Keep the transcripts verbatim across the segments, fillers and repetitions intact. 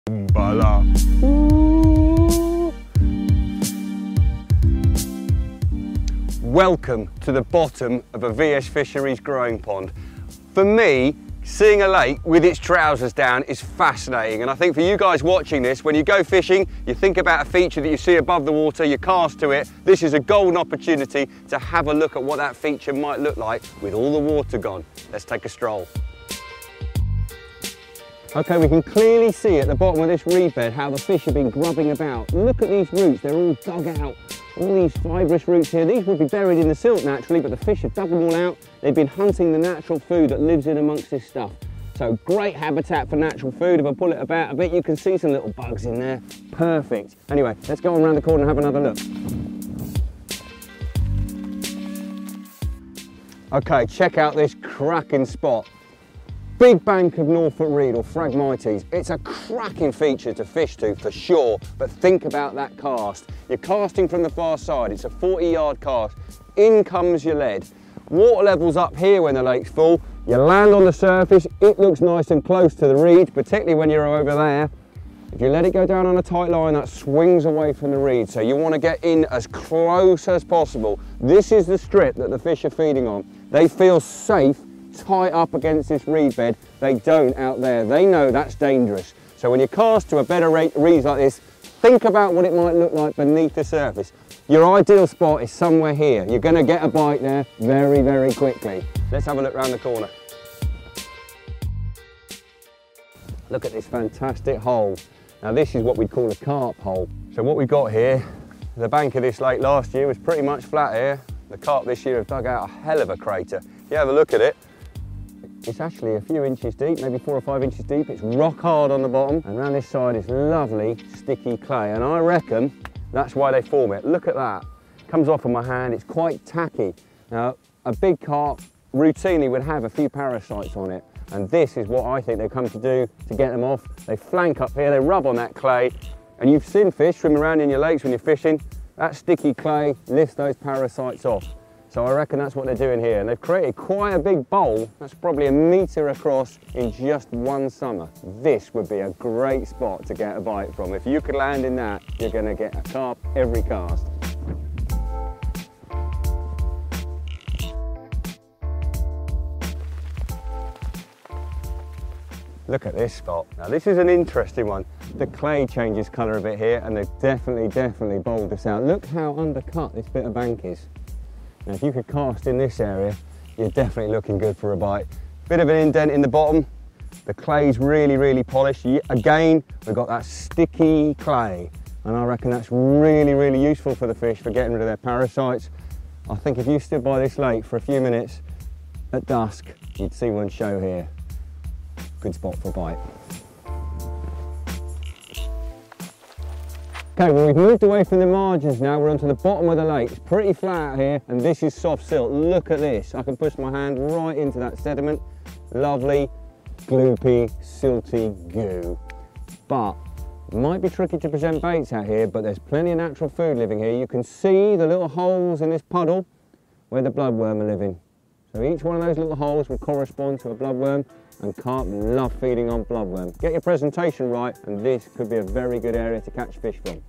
Bala. Welcome to the bottom of a V S Fisheries growing pond. For me, seeing a lake with its trousers down is fascinating, and I think for you guys watching this, when you go fishing, you think about a feature that you see above the water, you cast to it. This is a golden opportunity to have a look at what that feature might look like with all the water gone. Let's take a stroll. Okay, we can clearly see at the bottom of this reed bed how the fish have been grubbing about. Look at these roots, they're all dug out. All these fibrous roots here, these would be buried in the silt naturally, but the fish have dug them all out. They've been hunting the natural food that lives in amongst this stuff. So great habitat for natural food. If I pull it about a bit, you can see some little bugs in there. Perfect. Anyway, let's go on around the corner and have another look. Okay, check out this cracking spot. Big bank of Norfolk reed or Phragmites. It's a cracking feature to fish to for sure, but think about that cast. You're casting from the far side, it's a forty yard cast. In comes your lead. Water level's up here when the lake's full. You land on the surface, it looks nice and close to the reed, particularly when you're over there. If you let it go down on a tight line, that swings away from the reed, so you want to get in as close as possible. This is the strip that the fish are feeding on. They feel safe tight up against this reed bed. They don't out there. They know that's dangerous. So when you cast to a bed of reeds like this, think about what it might look like beneath the surface. Your ideal spot is somewhere here. You're going to get a bite there very, very quickly. Let's have a look around the corner. Look at this fantastic hole. Now this is what we'd call a carp hole. So what we've got here, the bank of this lake last year was pretty much flat here. The carp this year have dug out a hell of a crater. If you have a look at it, it's actually a few inches deep, maybe four or five inches deep. It's rock hard on the bottom, and around this side is lovely sticky clay, and I reckon that's why they form it. Look at that. Comes off of my hand, it's quite tacky. Now, a big carp routinely would have a few parasites on it, and this is what I think they've come to do to get them off. They flank up here, they rub on that clay, and you've seen fish swim around in your lakes when you're fishing. That sticky clay lifts those parasites off. So I reckon that's what they're doing here. And they've created quite a big bowl. That's probably a metre across in just one summer. This would be a great spot to get a bite from. If you could land in that, you're going to get a carp every cast. Look at this spot. Now this is an interesting one. The clay changes colour a bit here, and they've definitely, definitely bowled this out. Look how undercut this bit of bank is. Now if you could cast in this area, you're definitely looking good for a bite. Bit of an indent in the bottom. The clay's really, really polished. Again, we've got that sticky clay, and I reckon that's really, really useful for the fish for getting rid of their parasites. I think if you stood by this lake for a few minutes at dusk, you'd see one show here. Good spot for a bite. Okay, well we've moved away from the margins now, we're onto the bottom of the lake. It's pretty flat out here, and this is soft silt. Look at this. I can push my hand right into that sediment. Lovely, gloopy, silty goo. But it might be tricky to present baits out here, but there's plenty of natural food living here. You can see the little holes in this puddle where the bloodworm are living. So each one of those little holes would correspond to a bloodworm, and carp love feeding on bloodworm. Get your presentation right, and this could be a very good area to catch fish from.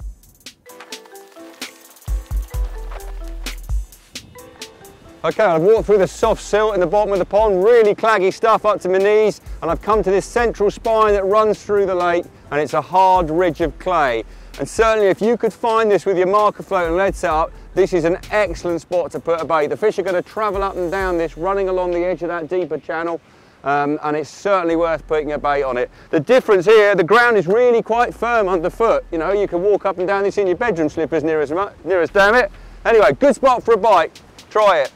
Okay, I've walked through the soft silt in the bottom of the pond, really claggy stuff up to my knees, and I've come to this central spine that runs through the lake, and it's a hard ridge of clay. And certainly if you could find this with your marker float and lead setup, this is an excellent spot to put a bait. The fish are going to travel up and down this, running along the edge of that deeper channel. Um, and it's certainly worth putting a bait on it. The difference here, the ground is really quite firm underfoot. You know, you can walk up and down this in your bedroom slippers near as, near as damn it. Anyway, good spot for a bite. Try it.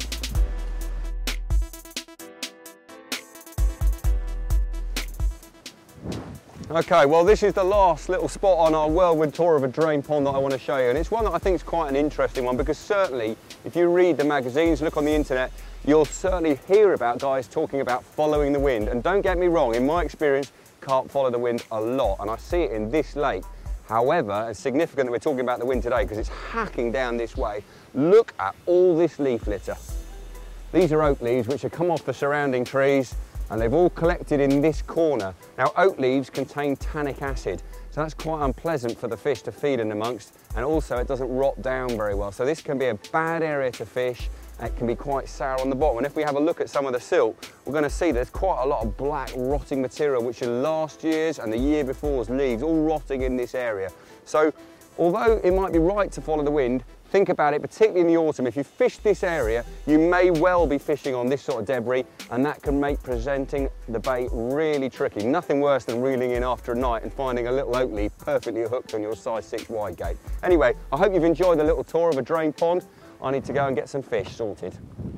Okay, well this is the last little spot on our whirlwind tour of a drain pond that I want to show you, and it's one that I think is quite an interesting one, because certainly if you read the magazines, look on the internet, you'll certainly hear about guys talking about following the wind. And don't get me wrong, in my experience, carp follow the wind a lot, and I see it in this lake. However, it's significant that we're talking about the wind today because it's hacking down this way. Look at all this leaf litter. These are oak leaves which have come off the surrounding trees. and they've all collected in this corner. Now, oat leaves contain tannic acid, so that's quite unpleasant for the fish to feed in amongst, and also it doesn't rot down very well. So this can be a bad area to fish, and it can be quite sour on the bottom. And if we have a look at some of the silt, we're going to see there's quite a lot of black rotting material, which is last year's and the year before's leaves, all rotting in this area. So although it might be right to follow the wind, think about it, particularly in the autumn. If you fish this area, you may well be fishing on this sort of debris, and that can make presenting the bait really tricky. Nothing worse than reeling in after a night and finding a little oat leaf perfectly hooked on your size six wide gate. Anyway, I hope you've enjoyed the little tour of a drain pond. I need to go and get some fish sorted.